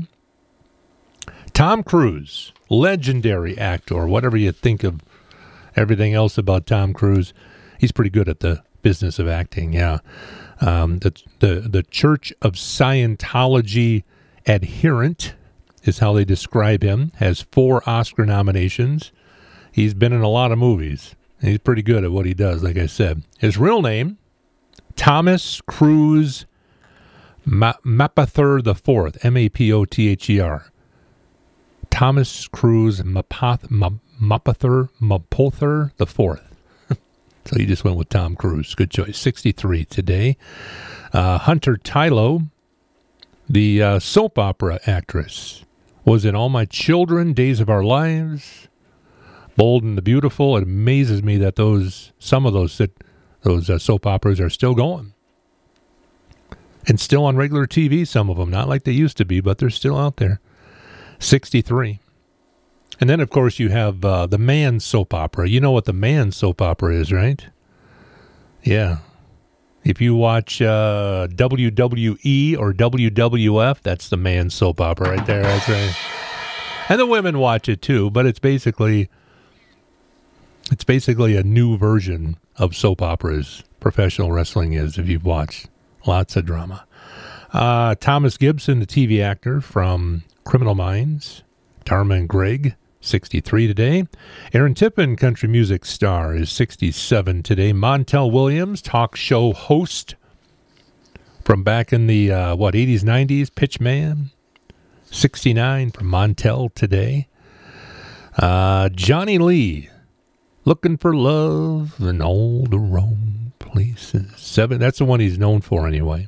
Tom Cruise, legendary actor. Whatever you think of everything else about Tom Cruise, he's pretty good at the business of acting, yeah. Um, the, the, the Church of Scientology adherent is how they describe him, has four Oscar nominations. He's been in a lot of movies. He's pretty good at what he does, like I said. His real name, Thomas Cruise Ma- Mapother the Fourth, M A P O T H E R. Thomas Cruise Mapoth, Mapother, Mapother the fourth. So you just went with Tom Cruise. Good choice. sixty-three today. Uh, Hunter Tylo, the uh, soap opera actress, was in All My Children, Days of Our Lives, Bold and the Beautiful. It amazes me that those some of those those uh, soap operas are still going. And still on regular T V, some of them. Not like they used to be, but they're still out there. sixty-three. And then, of course, you have uh, the man soap opera. You know what the man soap opera is, right? Yeah. If you watch uh, W W E or W W F, that's the man soap opera right there. That's right. And the women watch it too, but it's basically it's basically a new version of soap operas. Professional wrestling is, if you've watched. Lots of drama. Uh, Thomas Gibson, the T V actor from Criminal Minds. Dharma and Greg, sixty-three today. Aaron Tippin, country music star, is sixty-seven today. Montel Williams, talk show host from back in the, uh, what, eighties, nineties, Pitchman, sixty-nine from Montel today. Uh, Johnny Lee, looking for love in all the wrong places. Seven, that's the one he's known for anyway.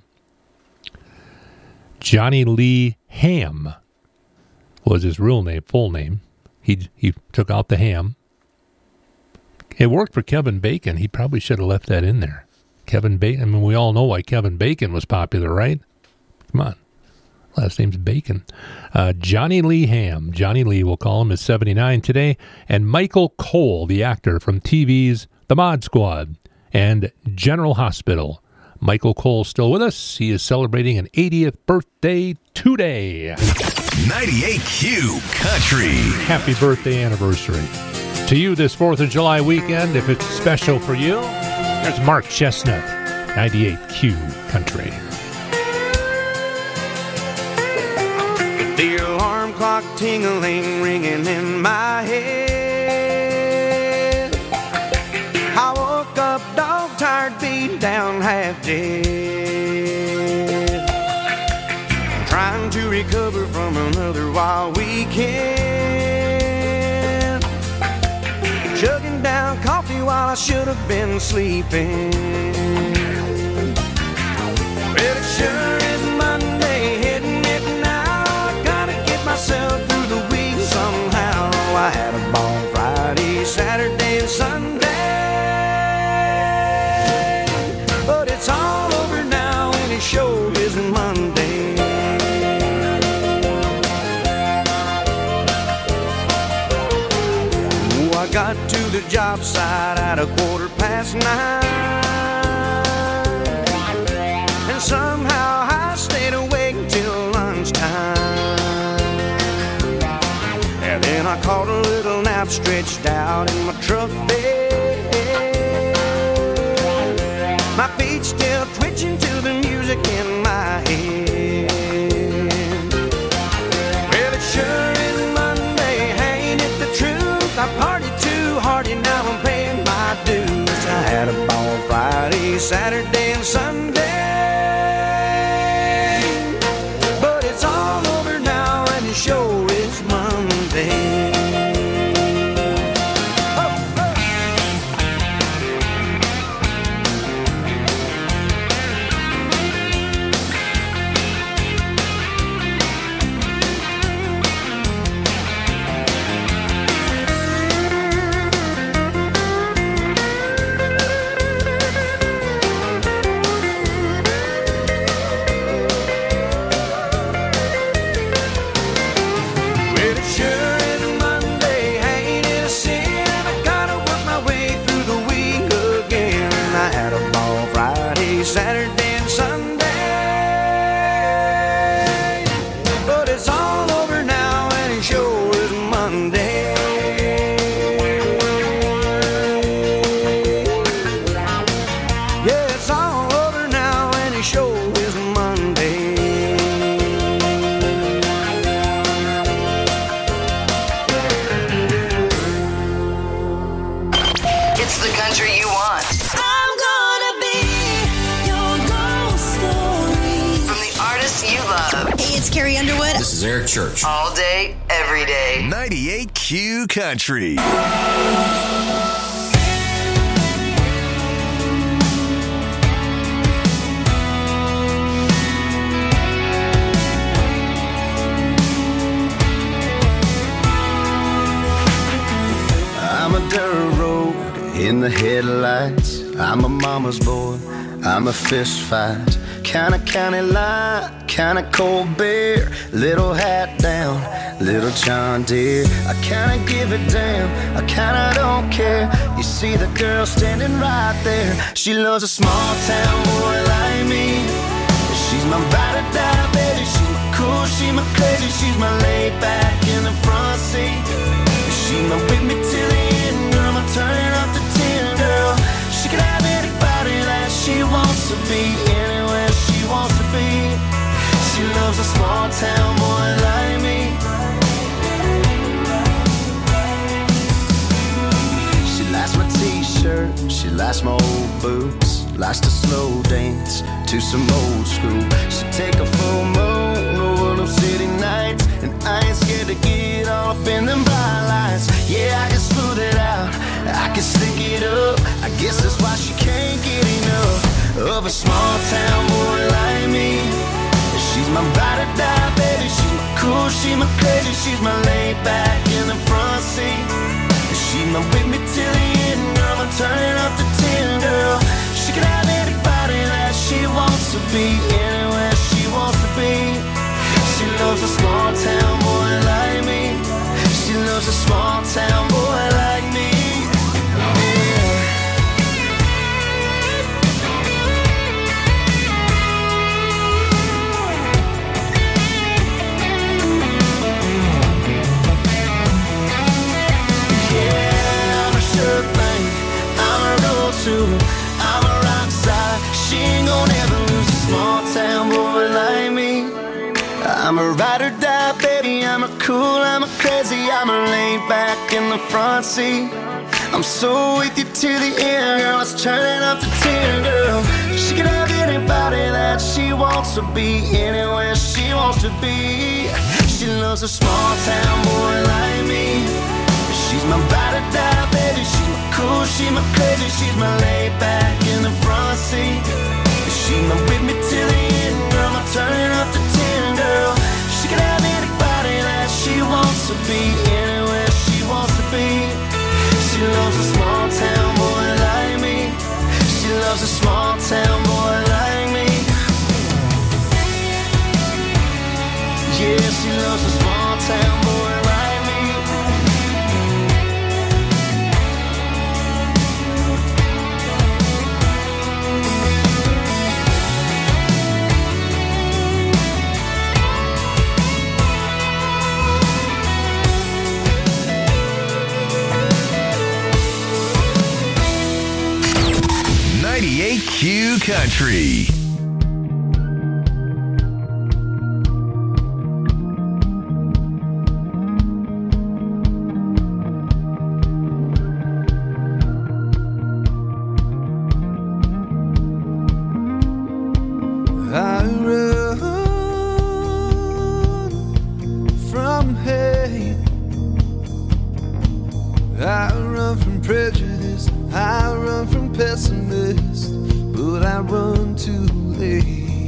Johnny Lee Ham was his real name, full name. He he took out the ham. It worked for Kevin Bacon. He probably should have left that in there. Kevin Bacon. I mean, we all know why Kevin Bacon was popular, right? Come on. Last name's Bacon. Uh, Johnny Lee Ham. Johnny Lee, we'll call him, is seventy-nine today. And Michael Cole, the actor from T V's The Mod Squad and General Hospital. Michael Cole still with us. He is celebrating an eightieth birthday today. ninety-eight Q Country. Happy birthday anniversary to you this fourth of July weekend. If it's special for you, there's Mark Chestnut, ninety-eight Q Country. The alarm clock tingling, ringing in my head. I woke up dog tired, beat down, half dead. Trying to recover from another wild weekend. Chugging down coffee while I should have been sleeping. Well, it sure is Monday, hitting it now. I gotta get myself through the week somehow. I had a ball Friday, Saturday, and Sunday. But it's all over now, and it sure is Monday. I got to the job site at a quarter past nine, and somehow I stayed awake till lunchtime. And then I caught a little nap stretched out in my truck bed, my feet still twitching to the music in my head. Well, it sure is Monday, ain't it the truth? I partied too hard and now I'm paying my dues. I had a ball Friday, Saturday, and Sunday. But it's all over now and it sure is Monday. Carrie Underwood. This is Eric Church. All day, every day. ninety-eight Q Country. I'm a dirt road in the headlights. I'm a mama's boy. I'm a fist fight. Kinda county line, kinda cold beer. Little hat down, little John Deere. I kinda give a damn, I kinda don't care. You see the girl standing right there. She loves a small town boy like me. She's my ride or die baby. She's my cool, she's my crazy. She's my laid back in the front seat. She's my with me till the end, girl. I'm turning up to ten, girl. She can have anybody that she wants to be, anywhere she wants to be. She loves a small town boy like me. She likes my t-shirt, she likes my old boots, likes to slow dance to some old school. She take a full moon over them city nights, and I ain't scared to get all up in them bright lights. Yeah, I can smooth it out, I can slick it up. I guess that's why she can't get enough of a small town boy like me. She's my ride or die baby. She's my cool, she's my crazy. She's my laid back in the front seat. She's my with me till the end, girl. I'm turning up to ten, girl. She can have anybody that she wants to be, anywhere she wants to be. She loves a small town boy like me. She loves a small town boy like me. I'm a rock star. She ain't gonna ever lose a small town boy like me. I'm a ride or die baby. I'm a cool, I'm a crazy. I'm a laid back in the front seat. I'm so with you to the end, girl. It's turning up to ten, girl. She can have anybody that she wants to be, anywhere she wants to be. She loves a small town boy like me. She's my ride or die baby. She's my cool, she's my crazy. She's my laid back in the front seat. She's my with me till the end, girl. I'm turning up to ten, girl. She can have anybody that she wants to be, anywhere she wants to be. She loves a small town boy like me. She loves a small town boy like me. Yeah, she loves a small town boy like me. ninety-eight Q Country. I run from hate. I run from prejudice. I run from pessimists, but I run too late.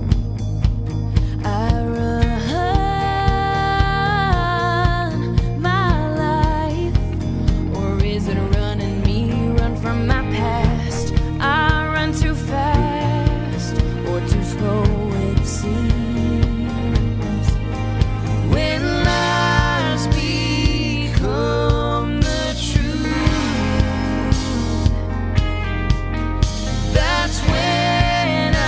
I run my life, or is it running me? Run from my past. I run too fast, or too slow it seems. When lies become the truth, that's when I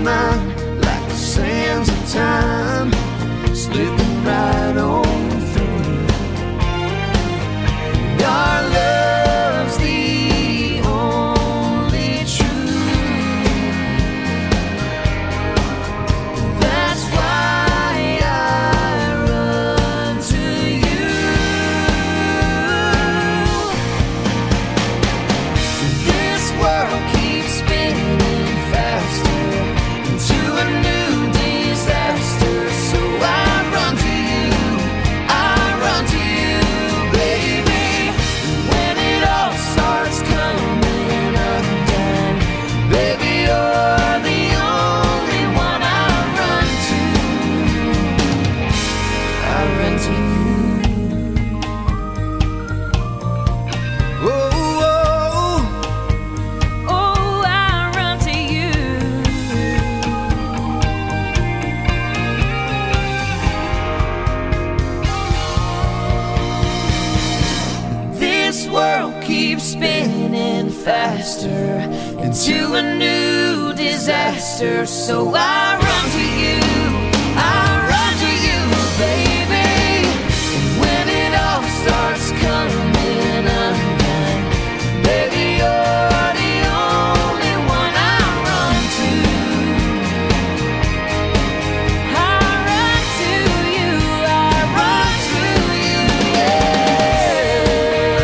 mind like the sands of time, slipping right on through. Our love's the only truth. That's why I run to you. This world keeps spinning faster into a new disaster, so I run to you, I run to you, baby. When it all starts coming undone, baby, you're the only one I run to. I run to you. Oh, oh, oh, I run to you. This world keeps spinning faster into a new disaster, so I run to you, I run to you, baby. And when it all starts coming undone, baby, you're the only one I run to. I run to you, I run to you, yeah.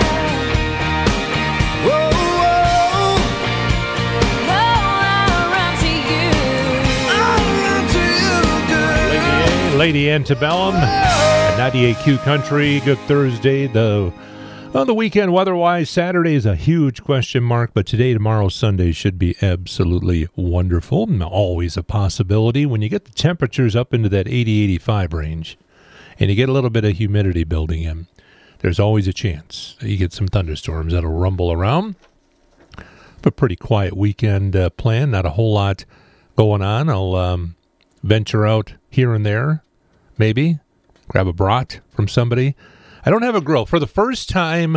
Whoa, whoa. Oh, I run to you. I run to you, girl. Lady Antebellum at ninety-eight Q Country. Good Thursday. The well, the weekend weather-wise, Saturday is a huge question mark, but today, tomorrow, Sunday should be absolutely wonderful. Always a possibility when you get the temperatures up into that eighty, eighty-five range, and you get a little bit of humidity building in. There's always a chance that you get some thunderstorms that'll rumble around. A pretty quiet weekend uh, plan. Not a whole lot going on. I'll um, venture out here and there, maybe grab a brat from somebody. I don't have a grill for the first time.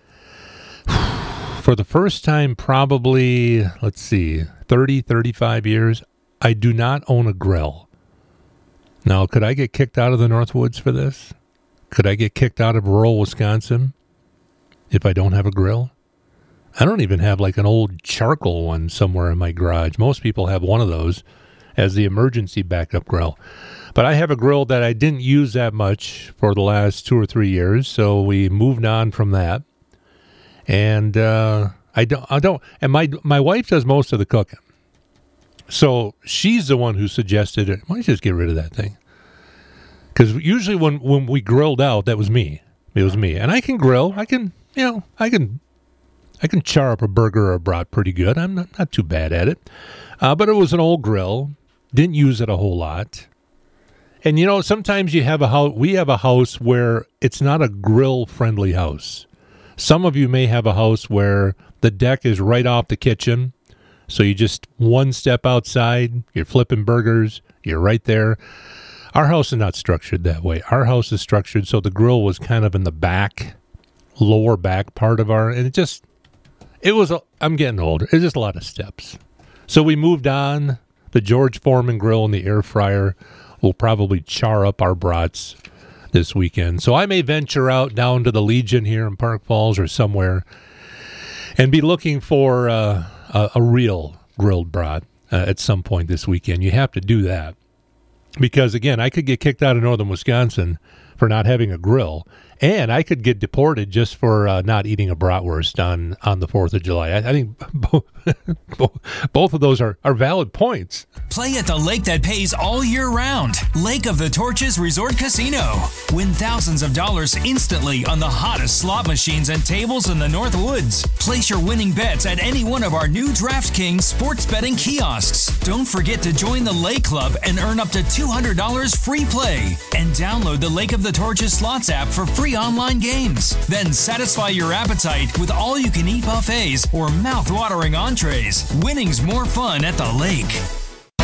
For the first time, probably let's see, thirty, thirty-five years. I do not own a grill. Now, could I get kicked out of the Northwoods for this? Could I get kicked out of rural Wisconsin if I don't have a grill? I don't even have like an old charcoal one somewhere in my garage. Most people have one of those as the emergency backup grill. But I have a grill that I didn't use that much for the last two or three years, so we moved on from that. And uh, I don't, I don't, and my my wife does most of the cooking, so she's the one who suggested it. Why don't you just get rid of that thing? Because usually when when we grilled out, that was me. It was me, and I can grill. I can, you know, I can, I can char up a burger or a brat pretty good. I'm not, not too bad at it. Uh, but it was an old grill. Didn't use it a whole lot. And, you know, sometimes you have a house, we have a house where it's not a grill-friendly house. Some of you may have a house where the deck is right off the kitchen, so you just one step outside, you're flipping burgers, you're right there. Our house is not structured that way. Our house is structured so the grill was kind of in the back, lower back part of our, and it just, it was, a, I'm getting older. It's just a lot of steps. So we moved on. The George Foreman grill and the air fryer will probably char up our brats this weekend. So I may venture out down to the Legion here in Park Falls or somewhere and be looking for uh, a, a real grilled brat uh, at some point this weekend. You have to do that because, again, I could get kicked out of northern Wisconsin for not having a grill, and I could get deported just for uh, not eating a bratwurst on, on the fourth of July. I, I think both, both of those are, are valid points. Play at the lake that pays all year round. Lake of the Torches Resort Casino. Win thousands of dollars instantly on the hottest slot machines and tables in the North Woods. Place your winning bets at any one of our new DraftKings sports betting kiosks. Don't forget to join the Lake Club and earn up to two hundred dollars free play. And download the Lake of the Torches Slots app for free online games. Then satisfy your appetite with all-you-can-eat buffets or mouth-watering entrees. Winning's more fun at the lake.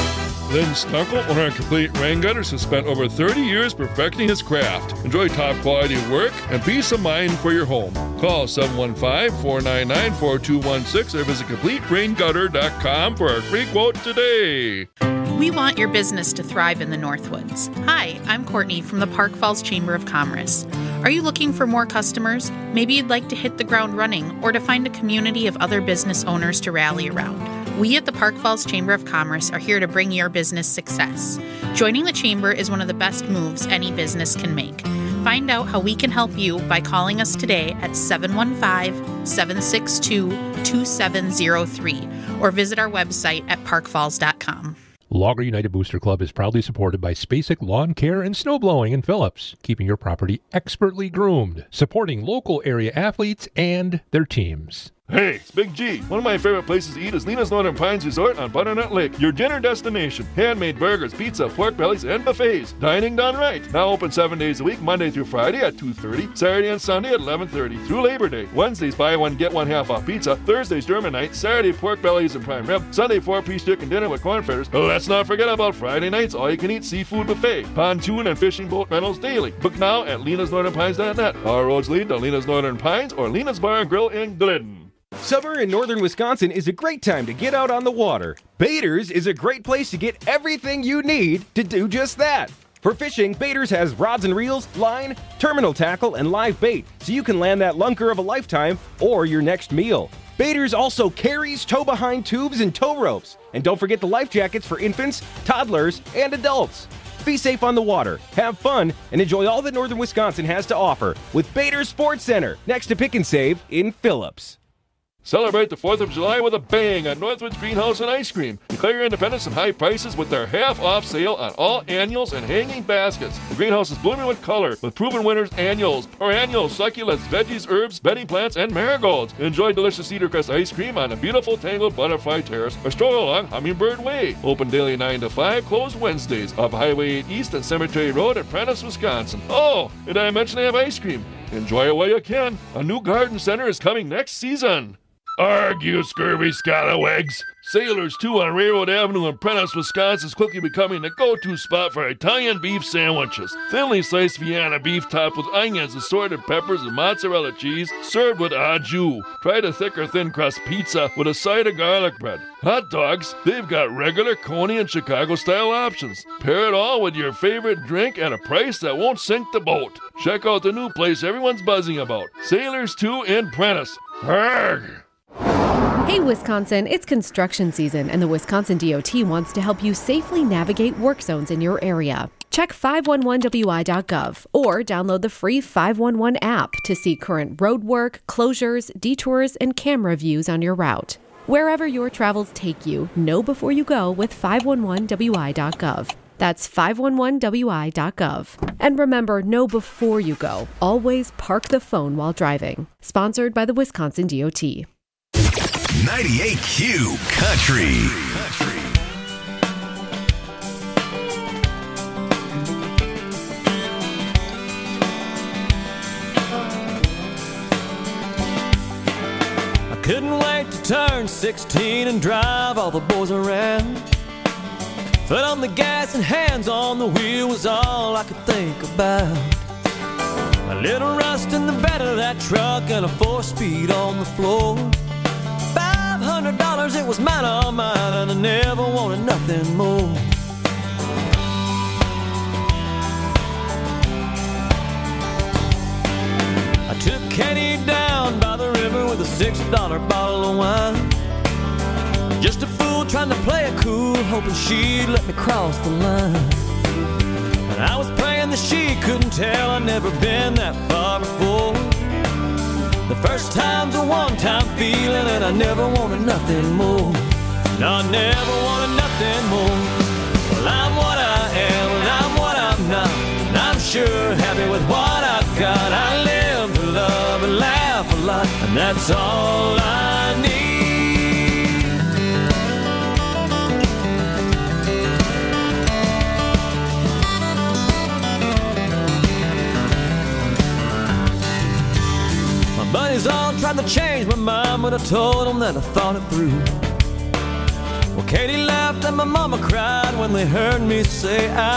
Lynn Stunkel, owner of Complete Rain Gutters, has spent over thirty years perfecting his craft. Enjoy top quality work and peace of mind for your home. Call seven one five, four nine nine, four two one six or visit complete rain gutter dot com for a free quote today. We want your business to thrive in the Northwoods. Hi, I'm Courtney from the Park Falls Chamber of Commerce. Are you looking for more customers? Maybe you'd like to hit the ground running or to find a community of other business owners to rally around. We at the Park Falls Chamber of Commerce are here to bring your business success. Joining the Chamber is one of the best moves any business can make. Find out how we can help you by calling us today at seven one five, seven six two, two seven zero three or visit our website at park falls dot com. Logger United Booster Club is proudly supported by Spacek Lawn Care and Snowblowing in Phillips, keeping your property expertly groomed, supporting local area athletes and their teams. Hey, it's Big G. One of my favorite places to eat is Lena's Northern Pines Resort on Butternut Lake. Your dinner destination. Handmade burgers, pizza, pork bellies, and buffets. Dining done right. Now open seven days a week, Monday through Friday at two thirty, Saturday and Sunday at eleven thirty, through Labor Day. Wednesdays, buy one, get one half off pizza. Thursdays, German night. Saturday, pork bellies and prime rib. Sunday, four-piece chicken dinner with corn fritters. Let's not forget about Friday nights, all-you-can-eat seafood buffet. Pontoon and fishing boat rentals daily. Book now at lenas northern pines dot net. Our roads lead to Lena's Northern Pines or Lena's Bar and Grill in Glidden. Summer in northern Wisconsin is a great time to get out on the water. Baiters is a great place to get everything you need to do just that. For fishing, Baiters has rods and reels, line, terminal tackle, and live bait, so you can land that lunker of a lifetime or your next meal. Baiters also carries tow-behind tubes and tow ropes. And don't forget the life jackets for infants, toddlers, and adults. Be safe on the water, have fun, and enjoy all that northern Wisconsin has to offer with Baiters Sports Center, next to Pick and Save in Phillips. Celebrate the fourth of July with a bang at Northwoods Greenhouse and Ice Cream. Declare your independence and high prices with their half-off sale on all annuals and hanging baskets. The greenhouse is blooming with color, with proven winners annuals, perennials, succulents, veggies, herbs, bedding plants, and marigolds. Enjoy delicious Cedar Crest ice cream on a beautiful tangled butterfly terrace or stroll along Hummingbird Way. Open daily nine to five, closed Wednesdays. Up Highway eight East and Cemetery Road at Prentice, Wisconsin. Oh, did I mention they have ice cream? Enjoy it while you can. A new garden center is coming next season. Arg, you scurvy scalawags! Sailors two on Railroad Avenue in Prentice, Wisconsin is quickly becoming the go-to spot for Italian beef sandwiches. Thinly sliced Vienna beef topped with onions, assorted peppers, and mozzarella cheese, served with au jus. Try the thick or thin crust pizza with a side of garlic bread. Hot dogs, they've got regular, Coney, and Chicago-style options. Pair it all with your favorite drink at a price that won't sink the boat. Check out the new place everyone's buzzing about. Sailors two in Prentice. Arg! Hey Wisconsin, it's construction season and the Wisconsin D O T wants to help you safely navigate work zones in your area. Check five one one W I dot gov or download the free five one one app to see current road work, closures, detours, and camera views on your route. Wherever your travels take you, know before you go with five one one W I dot gov. That's five one one W I dot gov. And remember, know before you go. Always park the phone while driving. Sponsored by the Wisconsin D O T. ninety-eight Q Country. I couldn't wait to turn sixteen and drive all the boys around. Foot on the gas and hands on the wheel was all I could think about. A little rust in the bed of that truck and a four-speed on the floor. Five hundred dollars, it was mine, all mine, and I never wanted nothing more. I took Katie down by the river with a six dollar bottle of wine. Just a fool trying to play it cool, hoping she'd let me cross the line. And I was praying that she couldn't tell I'd never been that far before. The first time's a one-time feeling, and I never wanted nothing more. No, I never wanted nothing more. Well, I'm what I am, and I'm what I'm not. And I'm sure happy with what I've got. I live to love and laugh a lot, and that's all I need. Buddies all tried to change my mind, but I told them that I thought it through. Well, Katie laughed and my mama cried when they heard me say I